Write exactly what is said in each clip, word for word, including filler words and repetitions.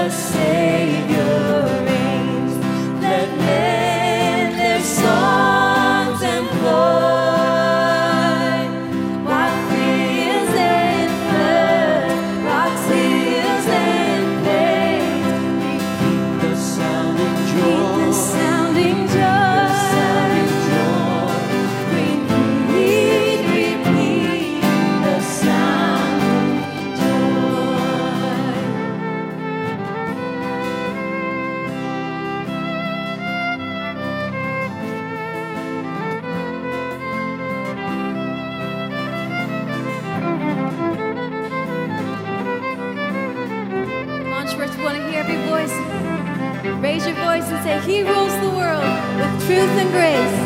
Raise your voice and say, He rules the world with truth and grace.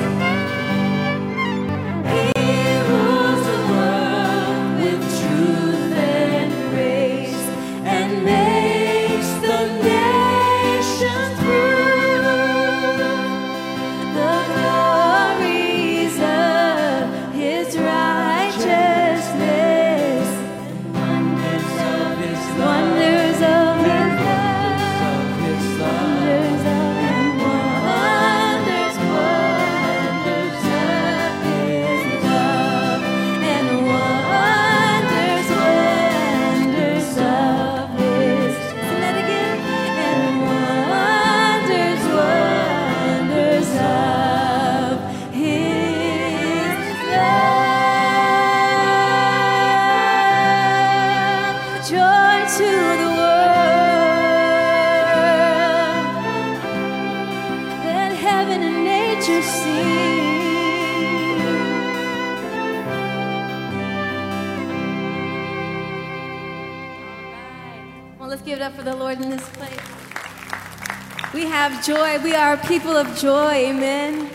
For the Lord in this place. We have joy. We are people of joy. Amen.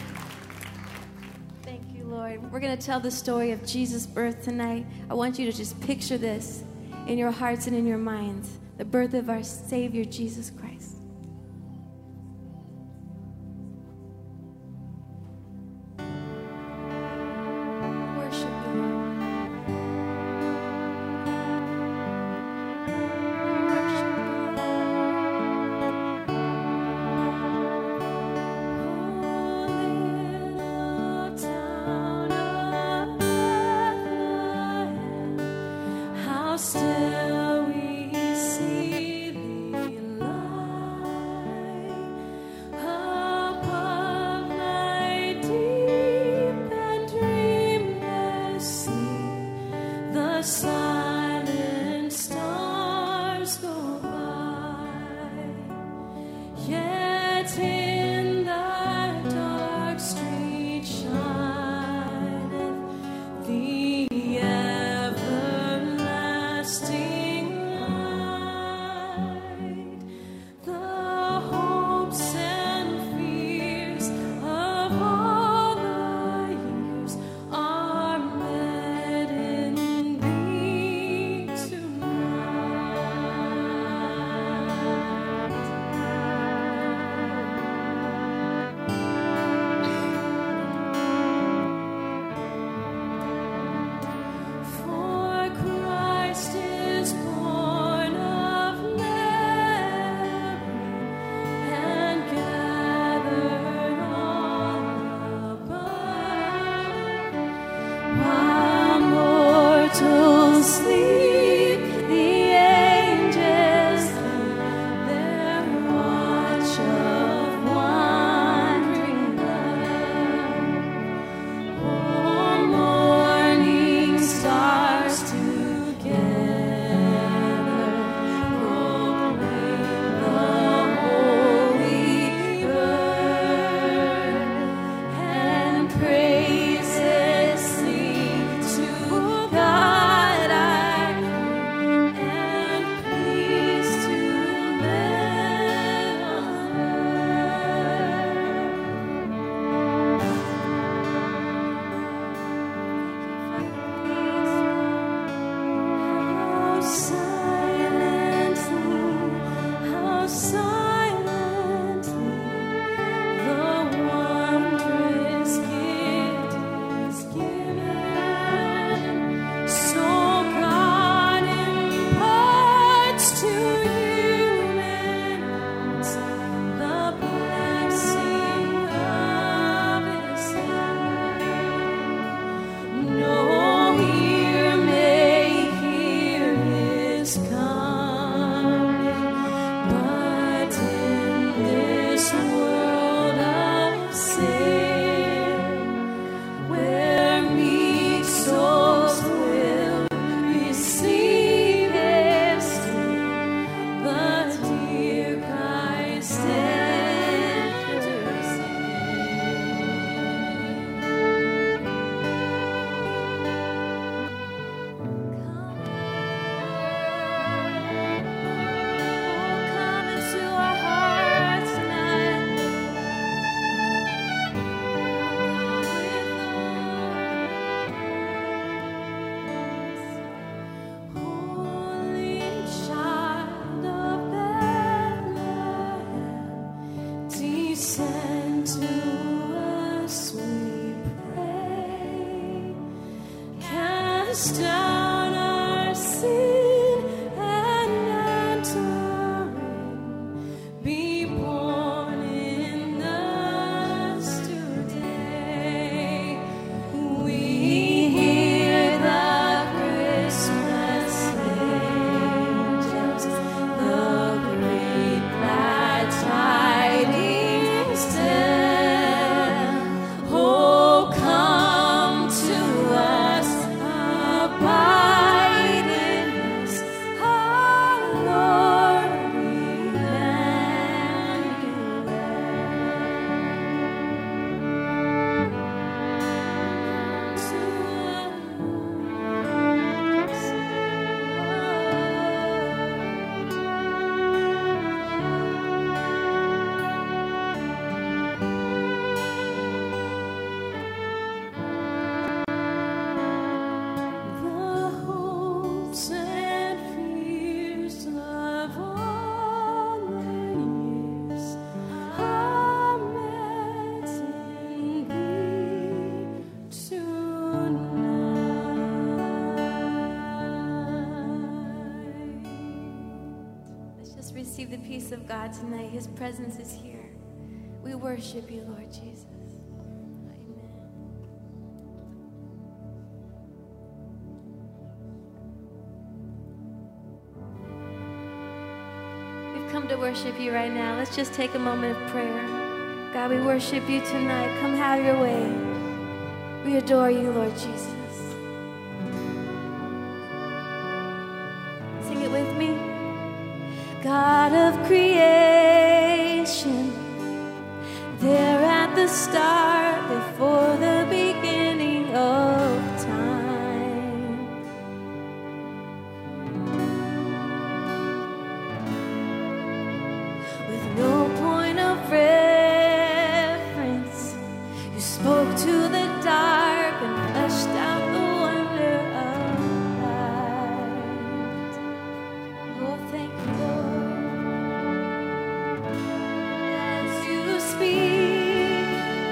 Thank you, Lord. We're going to tell the story of Jesus' birth tonight. I want you to just picture this in your hearts and in your minds. The birth of our Savior, Jesus Christ. Still we see thee lie above my deep and dreamless sea. The silent stars go by, yet in the dark street shineth the everlasting receive the peace of God tonight. His presence is here. We worship you, Lord Jesus. Amen. We've come to worship you right now. Let's just take a moment of prayer. God, we worship you tonight. Come have your way. We adore you, Lord Jesus. Sing it with me. God of creation, there at the start, before the beginning of time. With no point of reference, you spoke to the dark and fleshed out the wonder of light. Oh, thank you, Lord. As you speak,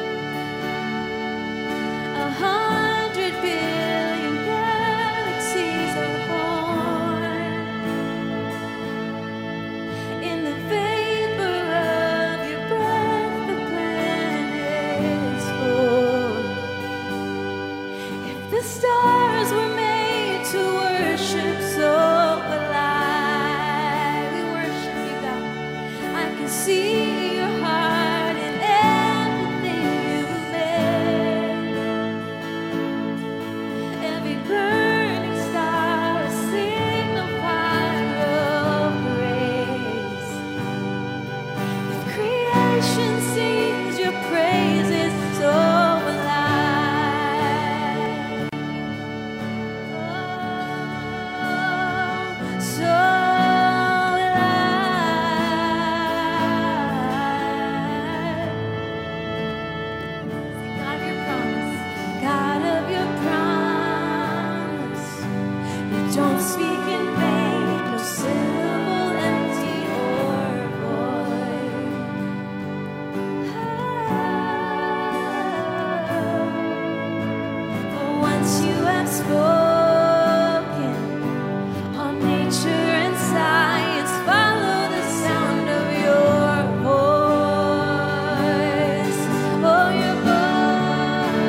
a hundred billion galaxies are born. In the vapor of your breath, the planets form. If the stars were made to worship, so will I. We worship you, God. I can see your heart in everything you made. Every burning star, a signal fire of grace. If creation sings your praises, so will I. Oh, so will I. Sing God of your promise, God of your promise. You don't speak in vain, no syllable empty or void. For once you have spoken, all nature and science follow the sound of your voice. Oh, your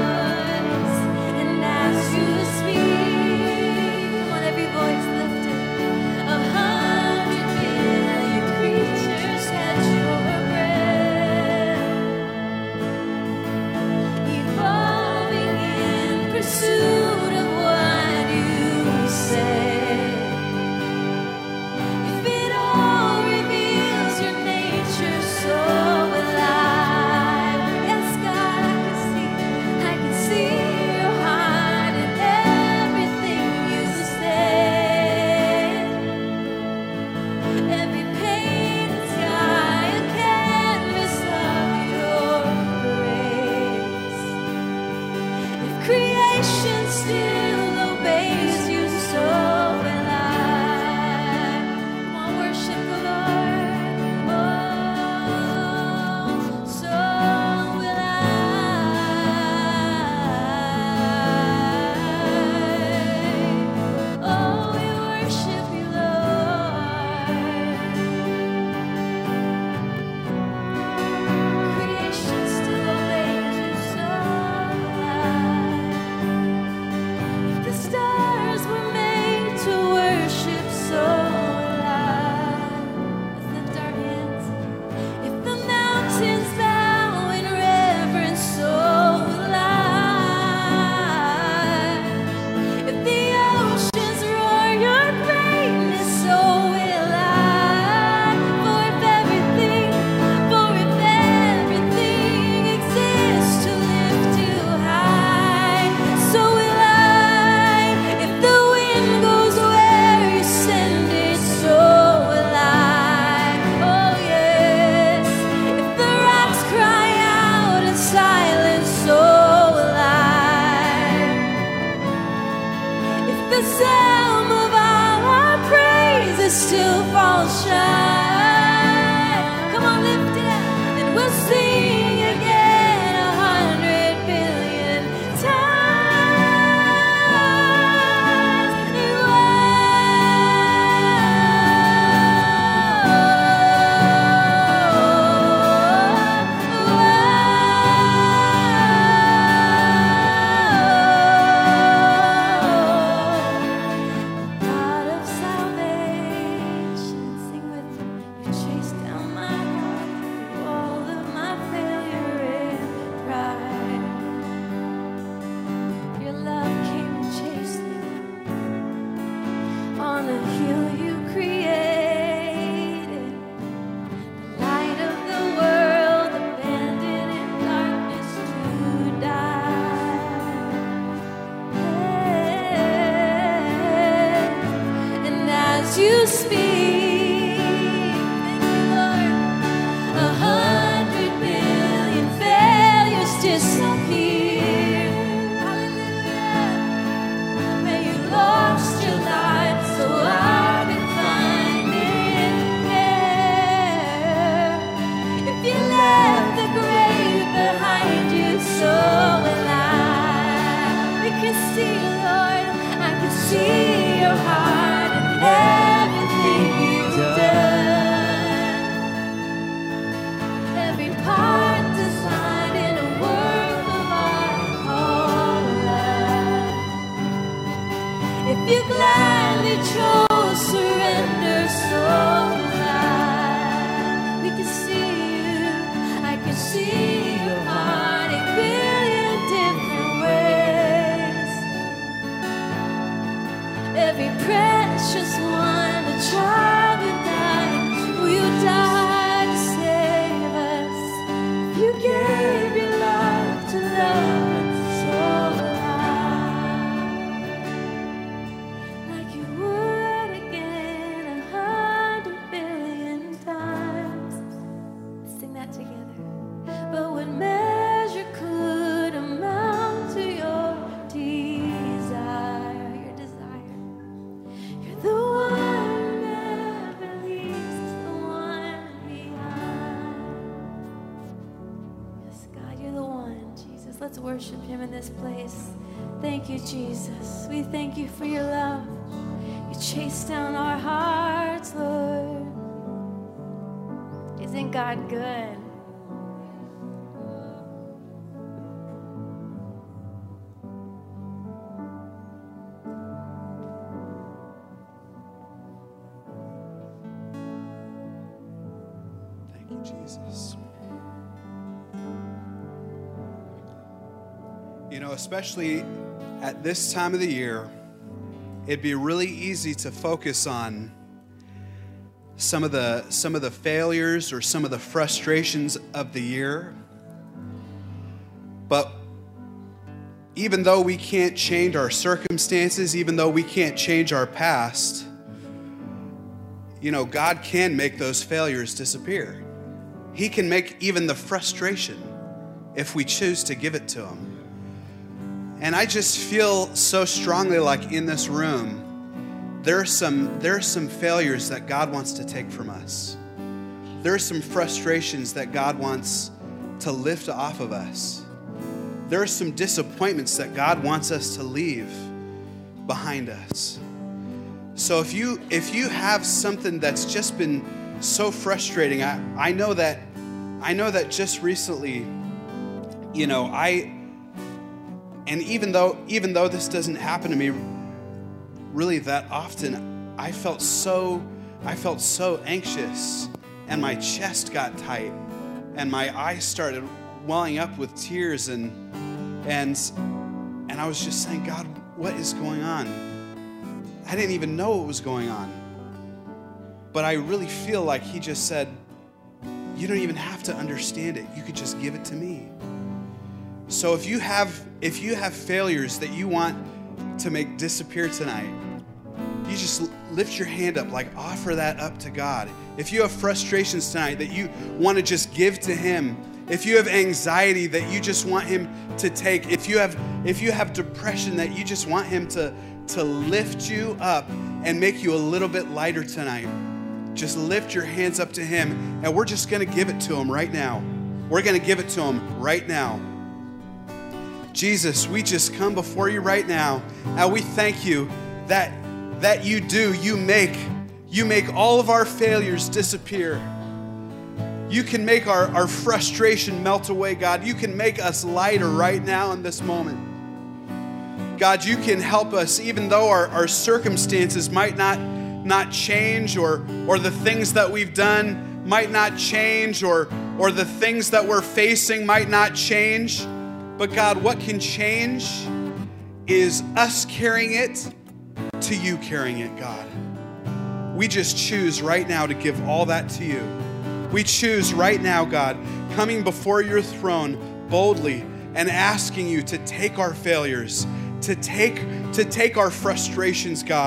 voice. And as you speak, come on, every voice lifted. words you speak. Thank you, Lord. A hundred billion failures disappear. Hallelujah. May you lost your life so I can find it there. If you left the grave behind you, so will I. We can see, Lord, I can see your heart and everything you've done. Every part designed in a work of art called love. If you gladly chose surrender, so will I. We can see you, I can see your heart in billion different ways. Every precious one, a child who died, will you die to save us? You gave your love to love us, so will I. Like you would again a hundred billion times. Let's sing that together. But what measure could amount to your desire, your desire? You're the one who never leaves us, the one behind. Yes, God, you're the one, Jesus. Let's worship him in this place. Thank you, Jesus. We thank you for your love. You chase down our hearts, Lord. Isn't God good? Thank you, Jesus. You know, especially at this time of the year, it'd be really easy to focus on some of the some of the failures or some of the frustrations of the year. But even though we can't change our circumstances, even though we can't change our past, you know, God can make those failures disappear. He can make even the frustration if we choose to give it to him. And I just feel so strongly like in this room, there are some, there are some failures that God wants to take from us. There are some frustrations that God wants to lift off of us. There are some disappointments that God wants us to leave behind us. So if you if you have something that's just been so frustrating, I, I know that I know that just recently, you know, I and even though even though this doesn't happen to me really that often, I felt so I felt so anxious and my chest got tight and my eyes started welling up with tears and and and I was just saying, God, what is going on? I didn't even know what was going on. But I really feel like he just said, you don't even have to understand it. You could just give it to me. So if you have if you have failures that you want to make disappear tonight, you just lift your hand up, like offer that up to God. If you have frustrations tonight that you want to just give to him, if you have anxiety that you just want him to take, if you have if you have depression that you just want him to to lift you up and make you a little bit lighter tonight, just lift your hands up to him, and we're just going to give it to him right now. We're going to give it to him right now. Jesus, we just come before you right now, and we thank you that that you do, you make, you make all of our failures disappear. You can make our, our frustration melt away, God. You can make us lighter right now in this moment. God, you can help us, even though our, our circumstances might not, not change, or, or the things that we've done might not change, or, or the things that we're facing might not change. But God, what can change is us carrying it to you carrying it, God. We just choose right now to give all that to you. We choose right now, God, coming before your throne boldly and asking you to take our failures, to take, to take our frustrations, God,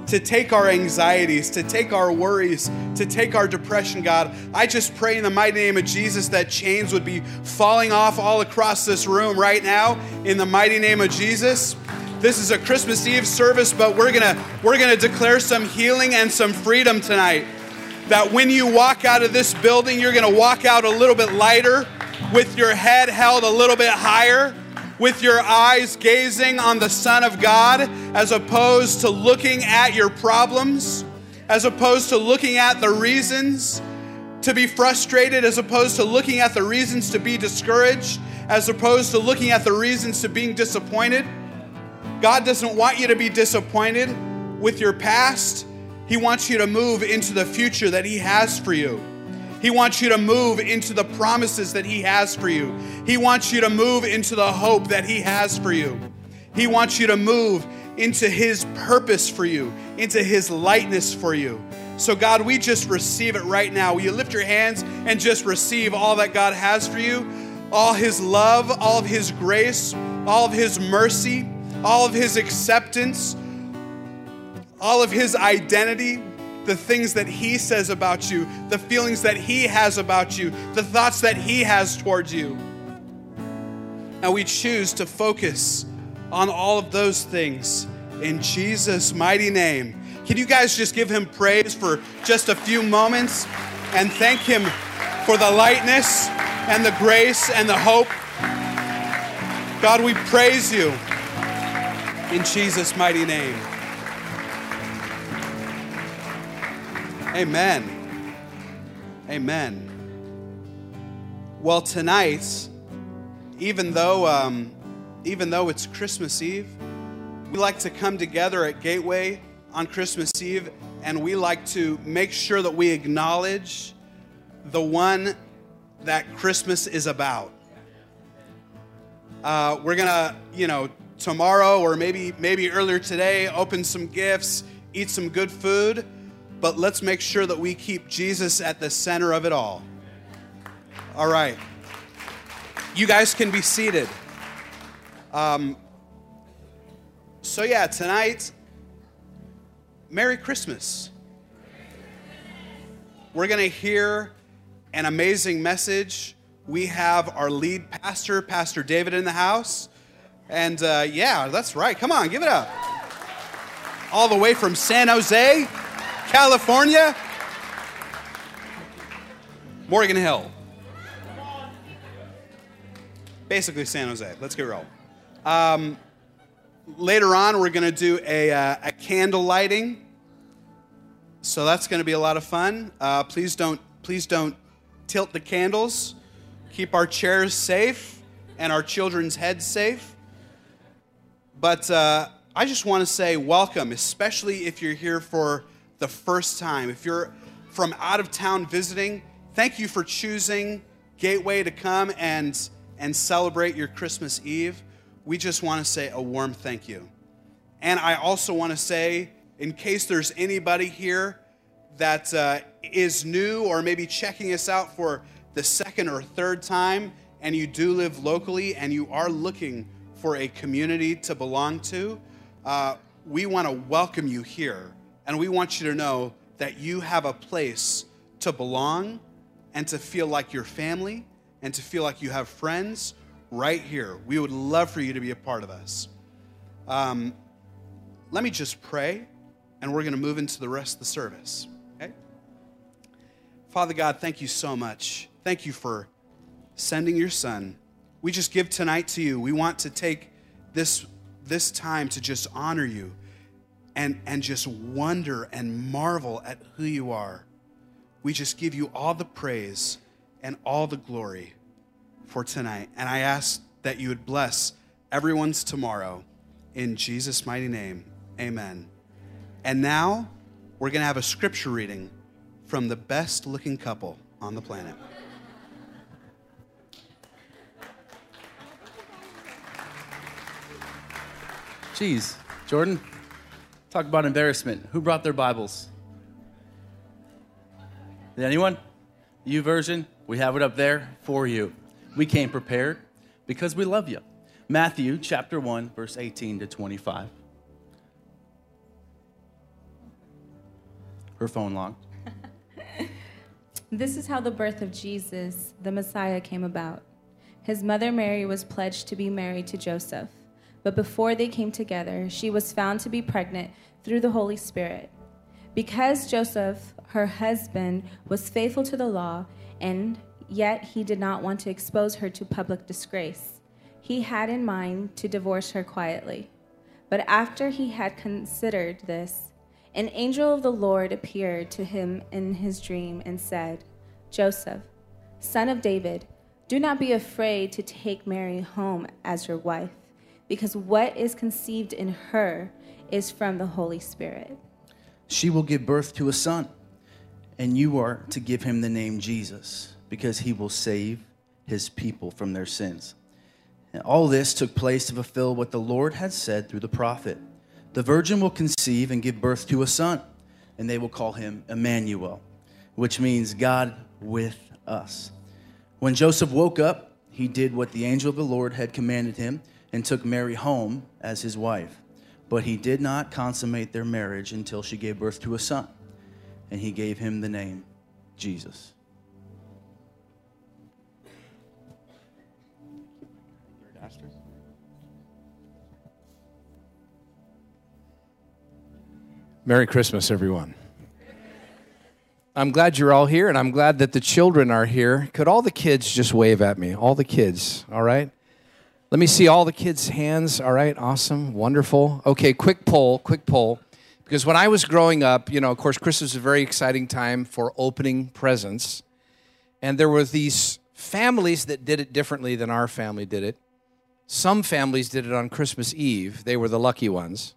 to take our anxieties, to take our worries, to take our depression, God. I just pray in the mighty name of Jesus that chains would be falling off all across this room right now in the mighty name of Jesus. This is a Christmas Eve service, but we're gonna we're gonna declare some healing and some freedom tonight. That when you walk out of this building, you're gonna walk out a little bit lighter, with your head held a little bit higher, with your eyes gazing on the Son of God, as opposed to looking at your problems, as opposed to looking at the reasons to be frustrated, as opposed to looking at the reasons to be discouraged, as opposed to looking at the reasons to being disappointed. God doesn't want you to be disappointed with your past. He wants you to move into the future that He has for you. He wants you to move into the promises that He has for you. He wants you to move into the hope that He has for you. He wants you to move into His purpose for you, into His lightness for you. So God, we just receive it right now. Will you lift your hands and just receive all that God has for you? All His love, all of His grace, all of His mercy, all of His acceptance, all of His identity, the things that He says about you, the feelings that He has about you, the thoughts that He has towards you. And we choose to focus on all of those things in Jesus' mighty name. Can you guys just give Him praise for just a few moments and thank Him for the lightness and the grace and the hope? God, we praise You in Jesus' mighty name. Amen. Amen. Well, tonight, even though um, even though it's Christmas Eve, we like to come together at Gateway on Christmas Eve, and we like to make sure that we acknowledge the one that Christmas is about. Uh, we're gonna, you know, tomorrow or maybe maybe earlier today, open some gifts, eat some good food. But let's make sure that we keep Jesus at the center of it all. All right. You guys can be seated. Um, so yeah, tonight, Merry Christmas. We're going to hear an amazing message. We have our lead pastor, Pastor David, in the house. And uh, yeah, that's right. Come on, give it up. All the way from San Jose, California, Morgan Hill. Basically San Jose. Let's get real. Um, later on, we're going to do a, uh, a candle lighting. So that's going to be a lot of fun. Uh, please don't please don't tilt the candles. Keep our chairs safe and our children's heads safe. But uh, I just want to say welcome, especially if you're here for the first time. If you're from out of town visiting, thank you for choosing Gateway to come and, and celebrate your Christmas Eve. We just want to say a warm thank you. And I also want to say, in case there's anybody here that uh, is new or maybe checking us out for the second or third time, and you do live locally and you are looking for a community to belong to, uh, we want to welcome you here. And we want you to know that you have a place to belong and to feel like you're family and to feel like you have friends right here. We would love for you to be a part of us. Um, let me just pray, and we're going to move into the rest of the service. Okay? Father God, thank you so much. Thank you for sending your Son. We just give tonight to you. We want to take this, this time to just honor you. And, and just wonder and marvel at who you are. We just give you all the praise and all the glory for tonight. And I ask that you would bless everyone's tomorrow. In Jesus' mighty name, amen. And now, we're going to have a scripture reading from the best looking couple on the planet. Jeez, Jordan. Talk about embarrassment. Who brought their Bibles? Did anyone? YouVersion, we have it up there for you. We came prepared because we love you. Matthew chapter one, verse eighteen to twenty-five. her phone locked. This is how the birth of Jesus, the Messiah, came about. His mother Mary was pledged to be married to Joseph, but before they came together, she was found to be pregnant through the Holy Spirit. Because Joseph, her husband, was faithful to the law, and yet he did not want to expose her to public disgrace, he had in mind to divorce her quietly. But after he had considered this, an angel of the Lord appeared to him in his dream and said, "Joseph, son of David, do not be afraid to take Mary home as your wife, because what is conceived in her is from the Holy Spirit. She will give birth to a son, and you are to give him the name Jesus, because he will save his people from their sins." And all this took place to fulfill what the Lord had said through the prophet. The virgin will conceive and give birth to a son, and they will call him Emmanuel, which means God with us. When Joseph woke up, he did what the angel of the Lord had commanded him and took Mary home as his wife. But he did not consummate their marriage until she gave birth to a son, and he gave him the name Jesus. Merry Christmas, everyone. I'm glad you're all here, and I'm glad that the children are here. Could all the kids just wave at me? All the kids, all right? Let me see all the kids' hands. All right, awesome, wonderful. Okay, quick poll, quick poll. Because when I was growing up, you know, of course, Christmas is a very exciting time for opening presents. And there were these families that did it differently than our family did it. Some families did it on Christmas Eve. They were the lucky ones.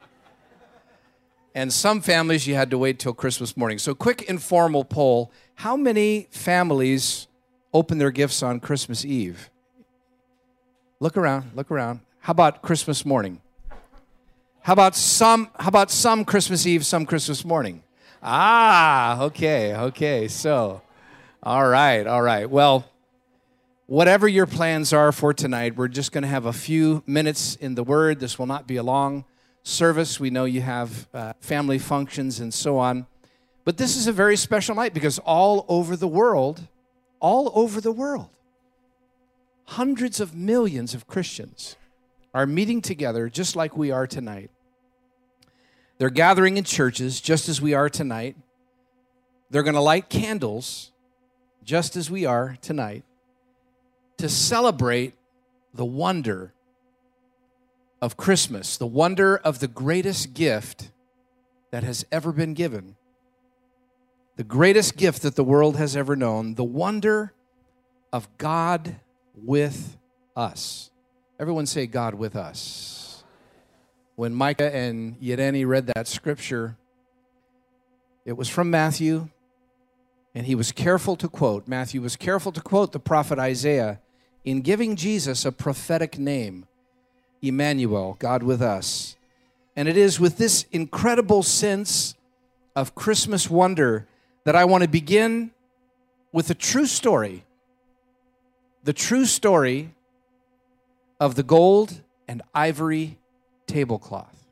And some families, you had to wait till Christmas morning. So quick informal poll. How many families open their gifts on Christmas Eve? Look around, look around. How about Christmas morning? How about some, how about some Christmas Eve, some Christmas morning? Ah, okay, okay. So, all right, all right. Well, whatever your plans are for tonight, we're just going to have a few minutes in the Word. This will not be a long service. We know you have uh, family functions and so on. But this is a very special night because all over the world, all over the world, hundreds of millions of Christians are meeting together just like we are tonight. They're gathering in churches just as we are tonight. They're going to light candles just as we are tonight to celebrate the wonder of Christmas, the wonder of the greatest gift that has ever been given, the greatest gift that the world has ever known, the wonder of God with us. Everyone say God with us. When Micah and Yereni read that scripture, it was from Matthew, and he was careful to quote, Matthew was careful to quote the prophet Isaiah in giving Jesus a prophetic name, Emmanuel, God with us. And it is with this incredible sense of Christmas wonder that I want to begin with a true story, the true story of the gold and ivory tablecloth.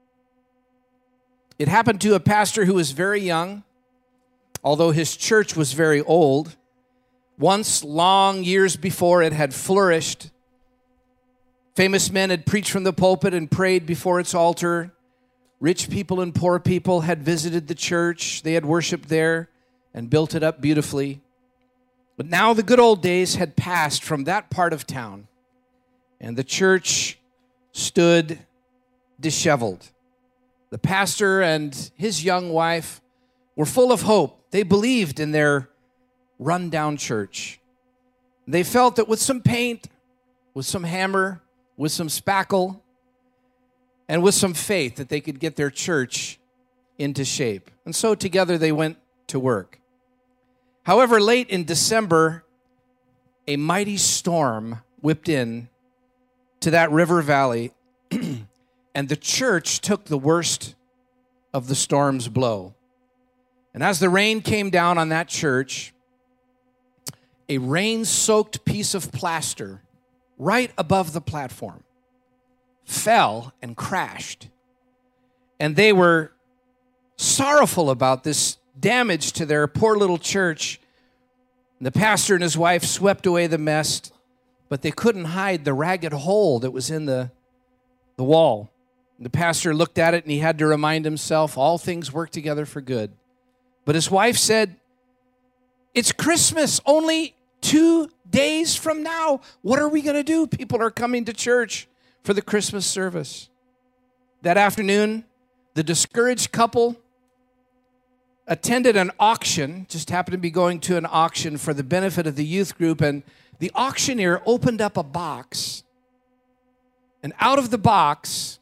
It happened to a pastor who was very young, although his church was very old. Once, long years before, it had flourished. Famous men had preached from the pulpit and prayed before its altar. Rich people and poor people had visited the church. They had worshiped there and built it up beautifully. But now the good old days had passed from that part of town, and the church stood disheveled. The pastor and his young wife were full of hope. They believed in their run-down church. They felt that with some paint, with some hammer, with some spackle, and with some faith that they could get their church into shape. And so together they went to work. However, late in December, a mighty storm whipped in to that river valley, and the church took the worst of the storm's blow. And as the rain came down on that church, a rain-soaked piece of plaster right above the platform fell and crashed. And they were sorrowful about this damage to their poor little church. The pastor and his wife swept away the mess, but they couldn't hide the ragged hole that was in the, the wall. The pastor looked at it and he had to remind himself all things work together for good. But his wife said, it's Christmas, only two days from now. What are we going to do? People are coming to church for the Christmas service. That afternoon, the discouraged couple attended an auction, just happened to be going to an auction for the benefit of the youth group, and the auctioneer opened up a box, and out of the box,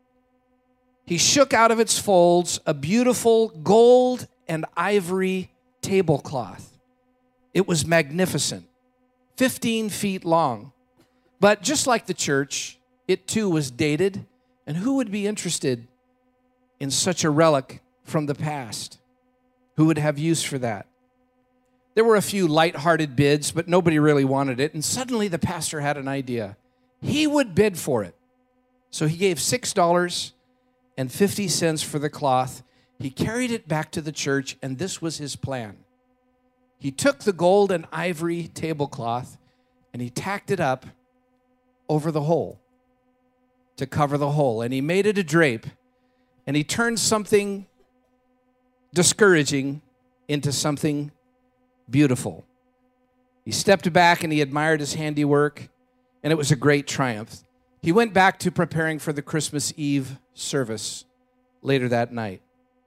he shook out of its folds a beautiful gold and ivory tablecloth. It was magnificent, fifteen feet long. But just like the church, it too was dated, and who would be interested in such a relic from the past? Who would have use for that? There were a few light-hearted bids, but nobody really wanted it, and suddenly the pastor had an idea. He would bid for it. So he gave six dollars and fifty cents for the cloth. He carried it back to the church, and this was his plan. He took the gold and ivory tablecloth, and he tacked it up over the hole to cover the hole, and he made it a drape, and he turned something discouraging into something beautiful. He stepped back and he admired his handiwork, and it was a great triumph. He went back to preparing for the Christmas Eve service later that night.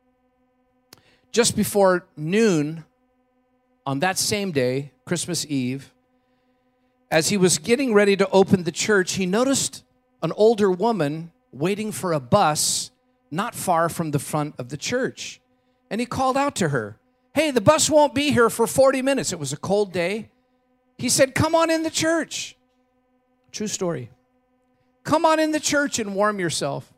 Just before noon on that same day, Christmas Eve, as he was getting ready to open the church, he noticed an older woman waiting for a bus not far from the front of the church. And he called out to her, hey, the bus won't be here for forty minutes. It was a cold day. He said, come on in the church. True story. Come on in the church and warm yourself.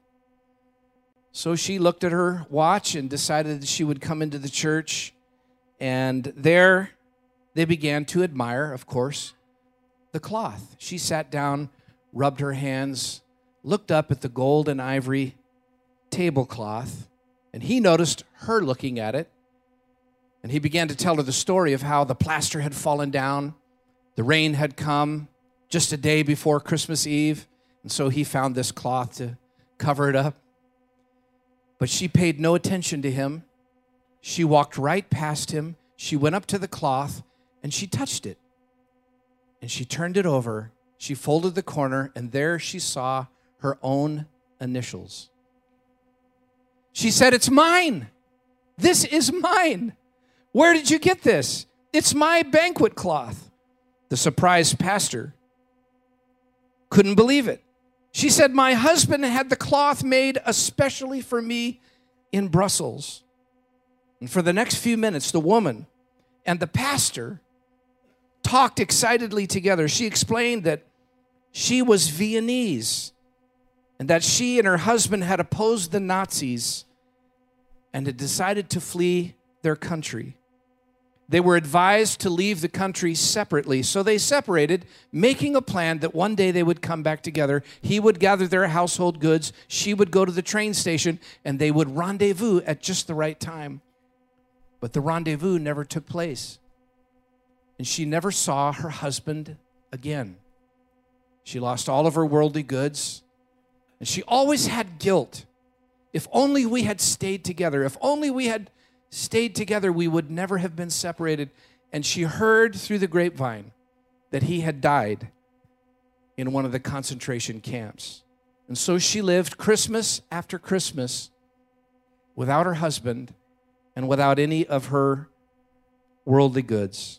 So she looked at her watch and decided that she would come into the church. And there they began to admire, of course, the cloth. She sat down, rubbed her hands, looked up at the gold and ivory tablecloth, and he noticed her looking at it. And he began to tell her the story of how the plaster had fallen down, the rain had come just a day before Christmas Eve, and so he found this cloth to cover it up. But she paid no attention to him. She walked right past him. She went up to the cloth, and she touched it. And she turned it over. She folded the corner, and there she saw her own initials. She said, it's mine. This is mine. Where did you get this? It's my banquet cloth. The surprised pastor couldn't believe it. She said, my husband had the cloth made especially for me in Brussels. And for the next few minutes, the woman and the pastor talked excitedly together. She explained that she was Viennese and that she and her husband had opposed the Nazis and had decided to flee their country. They were advised to leave the country separately, so they separated, making a plan that one day they would come back together. He would gather their household goods, she would go to the train station, and they would rendezvous at just the right time. But the rendezvous never took place, and she never saw her husband again. She lost all of her worldly goods, and she always had guilt. If only we had stayed together, if only we had stayed together, we would never have been separated. And she heard through the grapevine that he had died in one of the concentration camps. And so she lived Christmas after Christmas without her husband and without any of her worldly goods.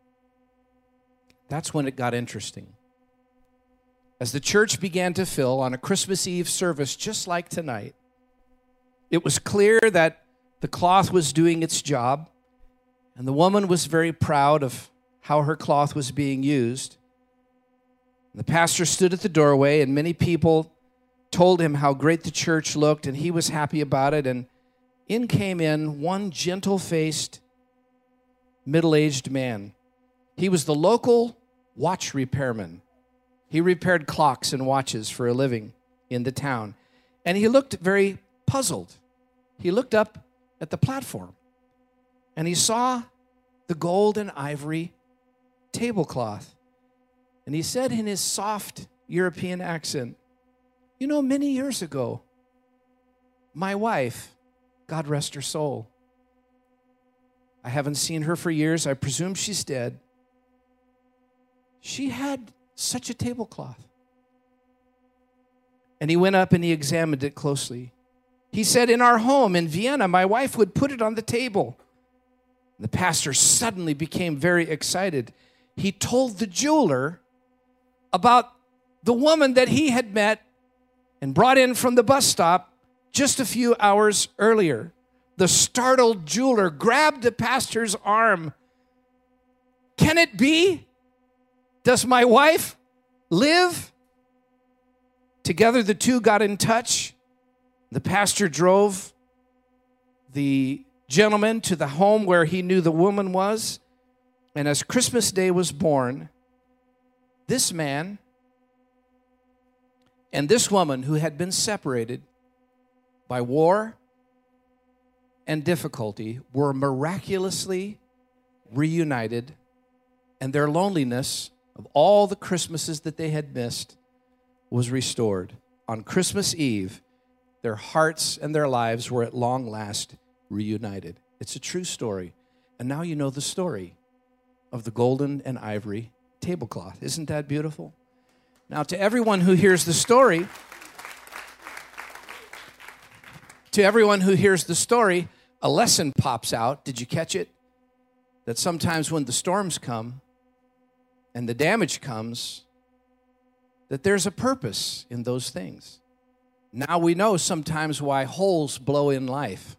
That's when it got interesting. As the church began to fill on a Christmas Eve service just like tonight, it was clear that the cloth was doing its job, and the woman was very proud of how her cloth was being used. The pastor stood at the doorway, and many people told him how great the church looked, and he was happy about it. And in came in one gentle-faced, middle-aged man. He was the local watch repairman. He repaired clocks and watches for a living in the town. And he looked very puzzled. He looked up at the platform. And he saw the gold and ivory tablecloth. And he said in his soft European accent, you know, many years ago, my wife, God rest her soul, I haven't seen her for years. I presume she's dead. She had such a tablecloth. And he went up and he examined it closely. He said, in our home in Vienna, my wife would put it on the table. The pastor suddenly became very excited. He told the jeweler about the woman that he had met and brought in from the bus stop just a few hours earlier. The startled jeweler grabbed the pastor's arm. Can it be? Does my wife live? Together, the two got in touch. The pastor drove the gentleman to the home where he knew the woman was. And as Christmas Day was born, this man and this woman who had been separated by war and difficulty were miraculously reunited, and their loneliness of all the Christmases that they had missed was restored. On Christmas Eve, their hearts and their lives were at long last reunited. It's a true story. And now you know the story of the golden and ivory tablecloth. Isn't that beautiful? Now, to everyone who hears the story, to everyone who hears the story, a lesson pops out. Did you catch it? That sometimes when the storms come and the damage comes, that there's a purpose in those things. Now we know sometimes why holes blow in life.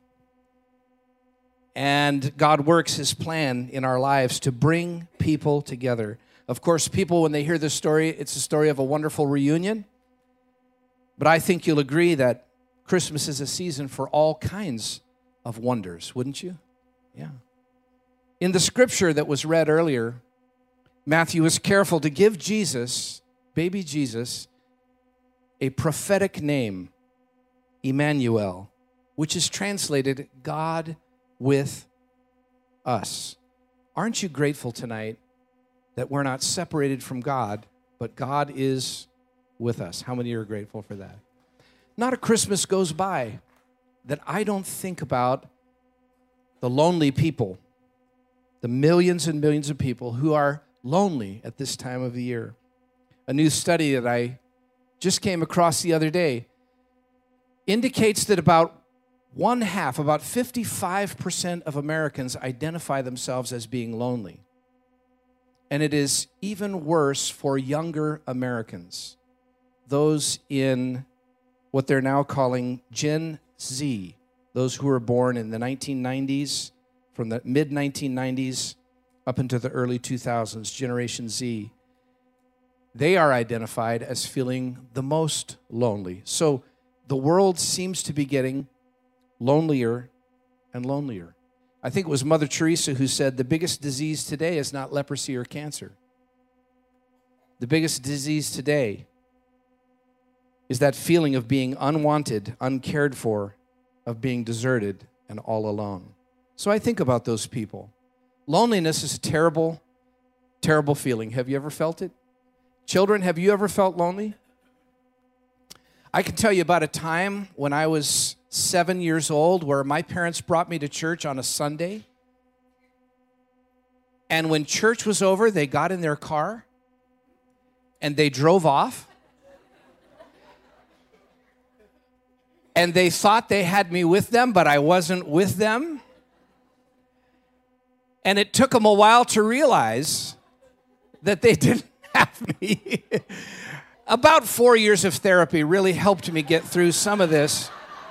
And God works his plan in our lives to bring people together. Of course, people, when they hear this story, it's a story of a wonderful reunion. But I think you'll agree that Christmas is a season for all kinds of wonders, wouldn't you? Yeah. In the scripture that was read earlier, Matthew was careful to give Jesus, baby Jesus, a prophetic name, Emmanuel, which is translated God with us. Aren't you grateful tonight that we're not separated from God, but God is with us? How many are grateful for that? Not a Christmas goes by that I don't think about the lonely people, the millions and millions of people who are lonely at this time of the year. A new study that I just came across the other day indicates that about one half, about fifty-five percent of Americans identify themselves as being lonely. And it is even worse for younger Americans, those in what they're now calling Gen Z, those who were born in the nineteen nineties, from the mid nineteen nineties up into the early two thousands, Generation Z. They are identified as feeling the most lonely. So the world seems to be getting lonelier and lonelier. I think it was Mother Teresa who said the biggest disease today is not leprosy or cancer. The biggest disease today is that feeling of being unwanted, uncared for, of being deserted and all alone. So I think about those people. Loneliness is a terrible, terrible feeling. Have you ever felt it? Children, have you ever felt lonely? I can tell you about a time when I was seven years old where my parents brought me to church on a Sunday. And when church was over, they got in their car and they drove off. And they thought they had me with them, but I wasn't with them. And it took them a while to realize that they didn't have me. About four years of therapy really helped me get through some of this.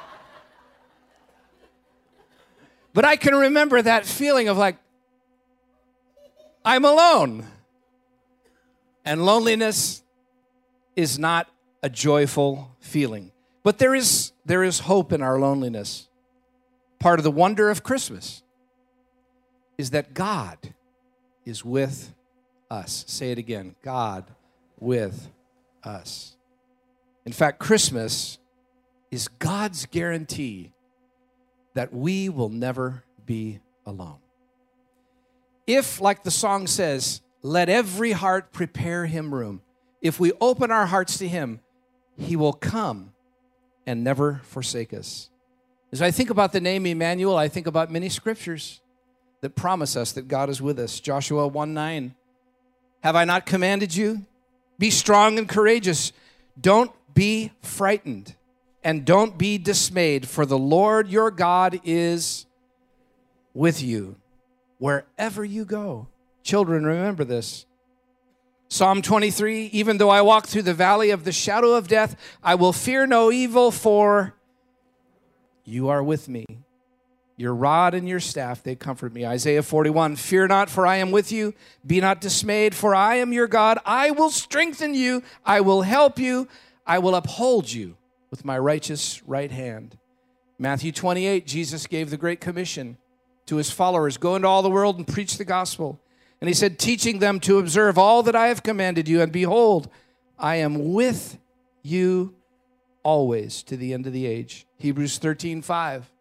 But I can remember that feeling of like, I'm alone. And loneliness is not a joyful feeling. But there is, there is hope in our loneliness. Part of the wonder of Christmas is that God is with us. Say it again. God with us. In fact, Christmas is God's guarantee that we will never be alone. If, like the song says, let every heart prepare him room, if we open our hearts to him, he will come and never forsake us. As I think about the name Emmanuel, I think about many scriptures that promise us that God is with us. Joshua one nine, have I not commanded you? Be strong and courageous. Don't be frightened and don't be dismayed, for the Lord your God is with you wherever you go. Children, remember this. Psalm twenty-three, even though I walk through the valley of the shadow of death, I will fear no evil, for you are with me. Your rod and your staff, they comfort me. Isaiah forty-one, fear not, for I am with you. Be not dismayed, for I am your God. I will strengthen you. I will help you. I will uphold you with my righteous right hand. Matthew twenty-eight, Jesus gave the Great Commission to his followers. Go into all the world and preach the gospel. And he said, teaching them to observe all that I have commanded you. And behold, I am with you always to the end of the age. Hebrews thirteen five.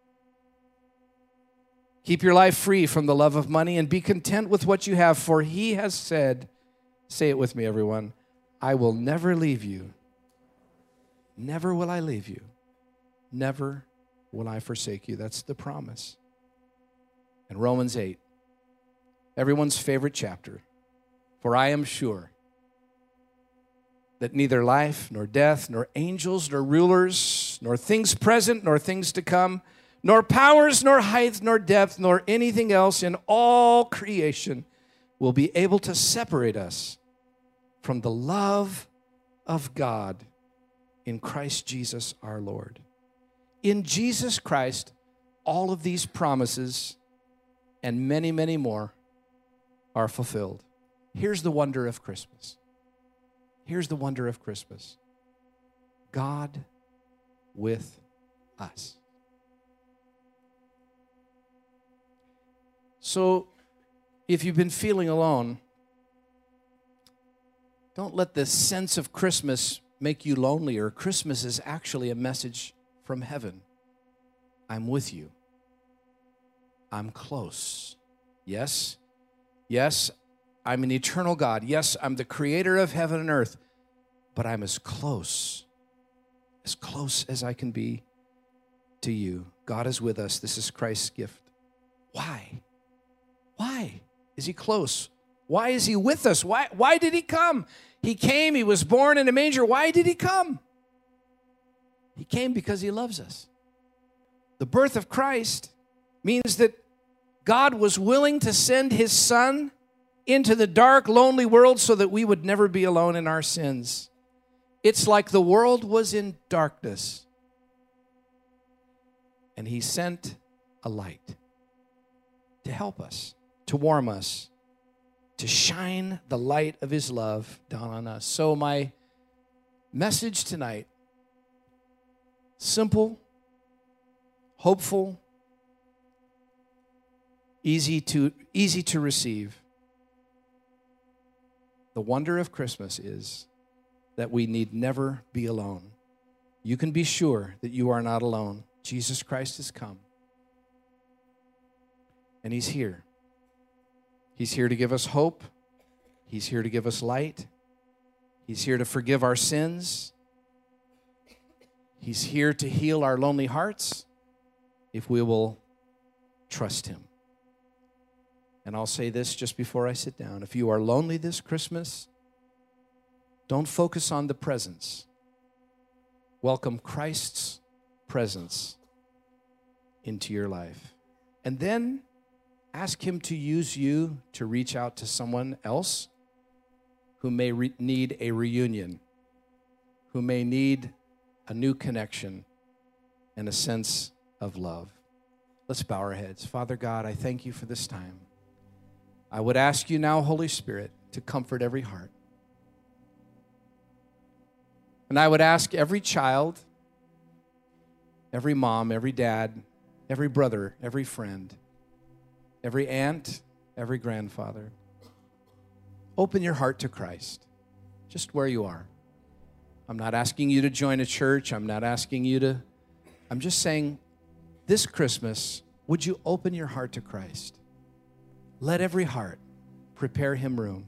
Keep your life free from the love of money and be content with what you have, for he has said, say it with me, everyone, I will never leave you. Never will I leave you. Never will I forsake you. That's the promise. And Romans eight, everyone's favorite chapter. For I am sure that neither life, nor death, nor angels, nor rulers, nor things present, nor things to come, nor powers, nor height, nor depth, nor anything else in all creation will be able to separate us from the love of God in Christ Jesus our Lord. In Jesus Christ, all of these promises and many, many more are fulfilled. Here's the wonder of Christmas. Here's the wonder of Christmas. God with us. So, if you've been feeling alone, don't let the sense of Christmas make you lonelier. Christmas is actually a message from heaven. I'm with you. I'm close. Yes, yes, I'm an eternal God. Yes, I'm the creator of heaven and earth, but I'm as close, as close as I can be to you. God is with us. This is Christ's gift. Why? Why is he close? Why is he with us? Why, why did he come? He came, he was born in a manger. Why did he come? He came because he loves us. The birth of Christ means that God was willing to send his son into the dark, lonely world so that we would never be alone in our sins. It's like the world was in darkness, and he sent a light to help us, to warm us, to shine the light of his love down on us. So my message tonight, simple, hopeful, easy to, easy to receive. The wonder of Christmas is that we need never be alone. You can be sure that you are not alone. Jesus Christ has come, and he's here. He's here to give us hope. He's here to give us light. He's here to forgive our sins. He's here to heal our lonely hearts if we will trust him. And I'll say this just before I sit down. If you are lonely this Christmas, don't focus on the presents. Welcome Christ's presence into your life. And then ask him to use you to reach out to someone else who may re- need a reunion, who may need a new connection and a sense of love. Let's bow our heads. Father God, I thank you for this time. I would ask you now, Holy Spirit, to comfort every heart. And I would ask every child, every mom, every dad, every brother, every friend, every aunt, every grandfather, open your heart to Christ, just where you are. I'm not asking you to join a church. I'm not asking you to, I'm just saying, this Christmas, would you open your heart to Christ? Let every heart prepare him room.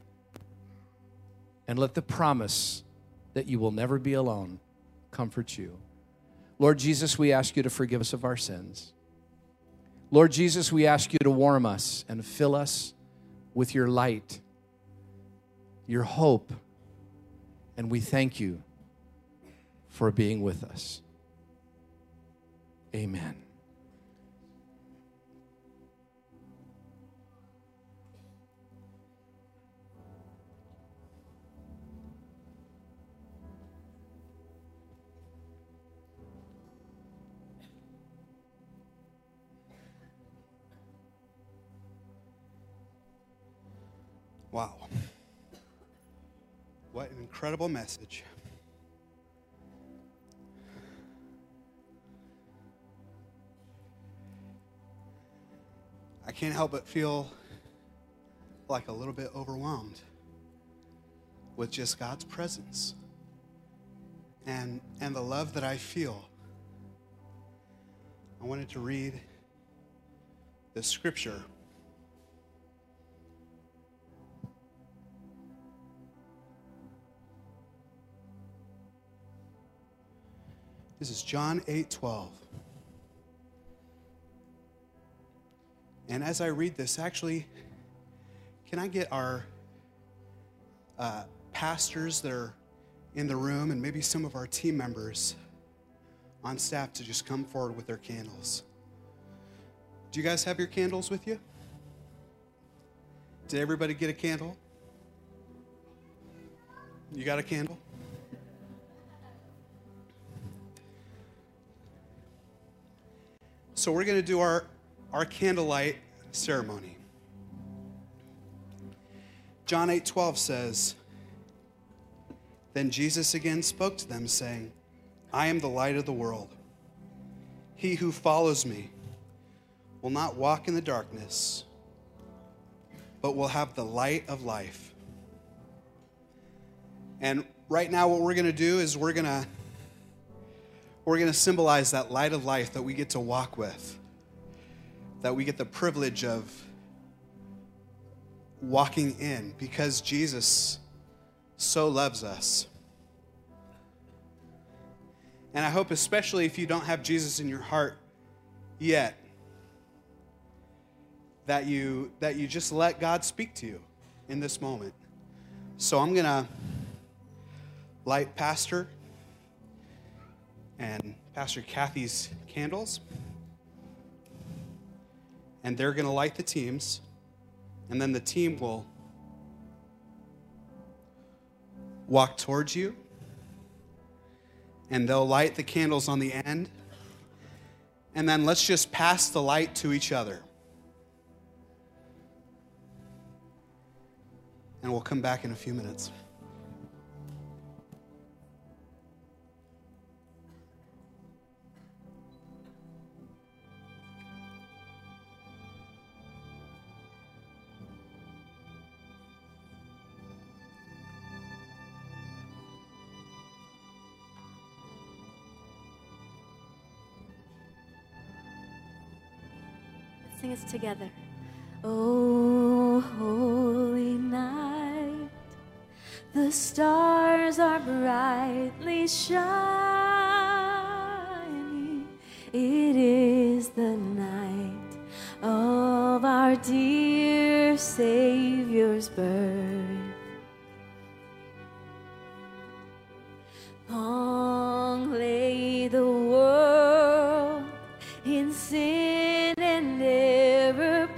And let the promise that you will never be alone comfort you. Lord Jesus, we ask you to forgive us of our sins. Lord Jesus, we ask you to warm us and fill us with your light, your hope, and we thank you for being with us. Amen. Wow. What an incredible message. I can't help but feel like a little bit overwhelmed with just God's presence and, and the love that I feel. I wanted to read the scripture. This is John eight twelve. And as I read this, actually, can I get our uh, pastors that are in the room and maybe some of our team members on staff to just come forward with their candles? Do you guys have your candles with you? Did everybody get a candle? You got a candle? So we're going to do our, our candlelight ceremony. John eight twelve says, "Then Jesus again spoke to them, saying, I am the light of the world. He who follows me will not walk in the darkness, but will have the light of life." And right now what we're going to do is we're going to We're going to symbolize that light of life that we get to walk with, that we get the privilege of walking in because Jesus so loves us. And I hope especially if you don't have Jesus in your heart yet, that you, that you just let God speak to you in this moment. So I'm going to light Pastor and Pastor Kathy's candles. And they're going to light the teams. And then the team will walk towards you. And they'll light the candles on the end. And then let's just pass the light to each other. And we'll come back in a few minutes. Sing us together. Oh, holy night, the stars are brightly shining. It is the night of our dear Savior's birth. Long lay the world in sin and ever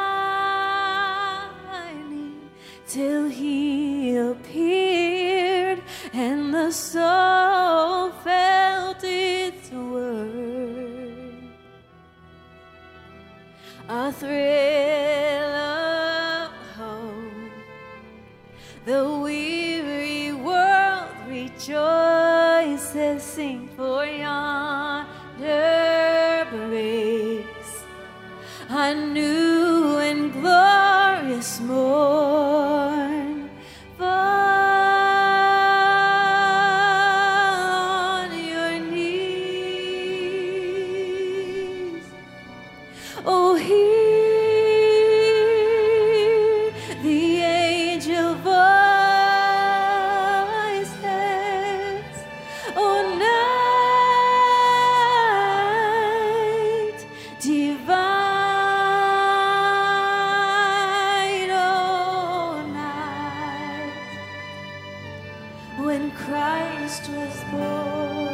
pining, till he appeared and the soul felt its worth. A thrill of hope, the weary world rejoicing Christ was born.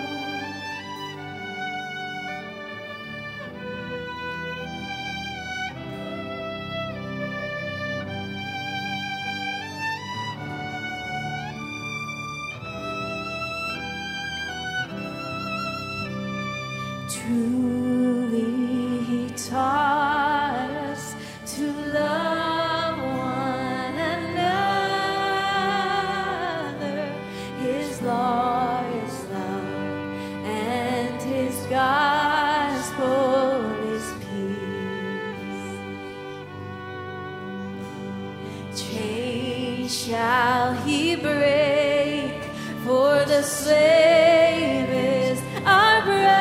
Truly he taught us to love one another. His law is love, and his gospel is peace. Chains shall he break, for the slave is our brother.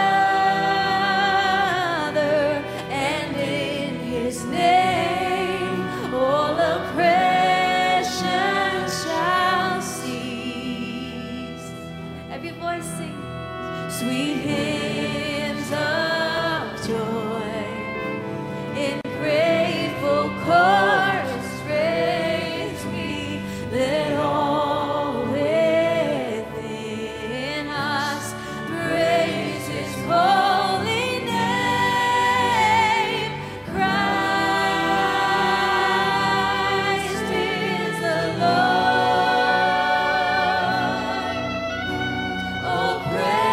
Sweet hymns of joy in grateful chorus raise we, let all within us praise his holy name. Christ is the Lord. Oh, praise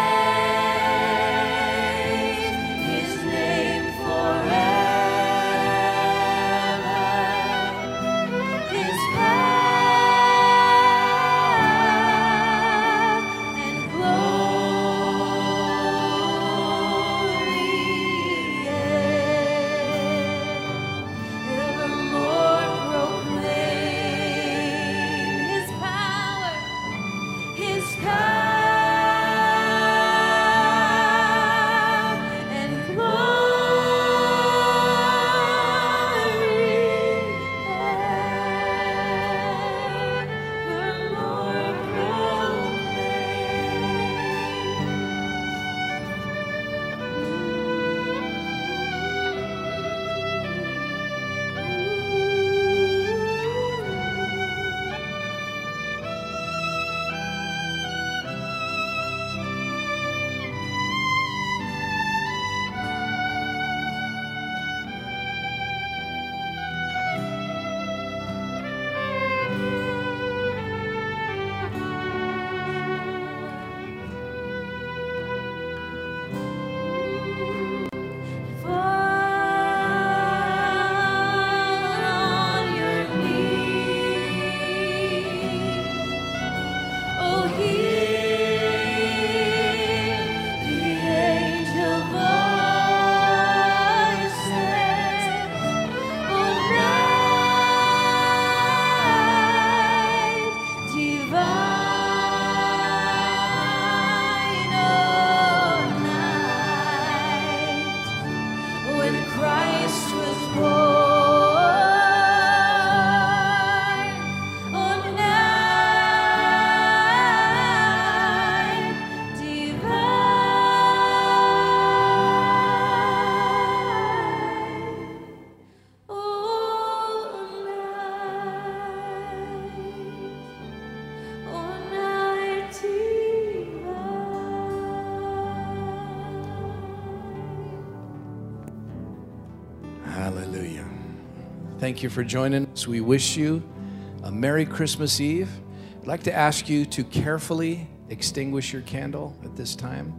Hallelujah. Thank you for joining us. We wish you a Merry Christmas Eve. I'd like to ask you to carefully extinguish your candle at this time.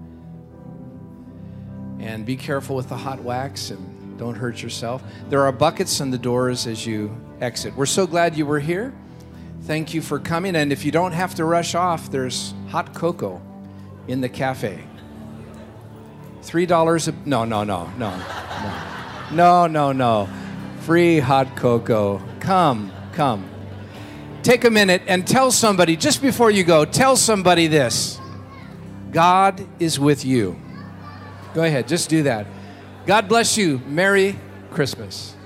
And be careful with the hot wax and don't hurt yourself. There are buckets on the doors as you exit. We're so glad you were here. Thank you for coming. And if you don't have to rush off, there's hot cocoa in the cafe. Three dollars a... No, no, no, no, no. No, no, no. Free hot cocoa. Come, come. Take a minute and tell somebody, just before you go, tell somebody this. God is with you. Go ahead, just do that. God bless you. Merry Christmas.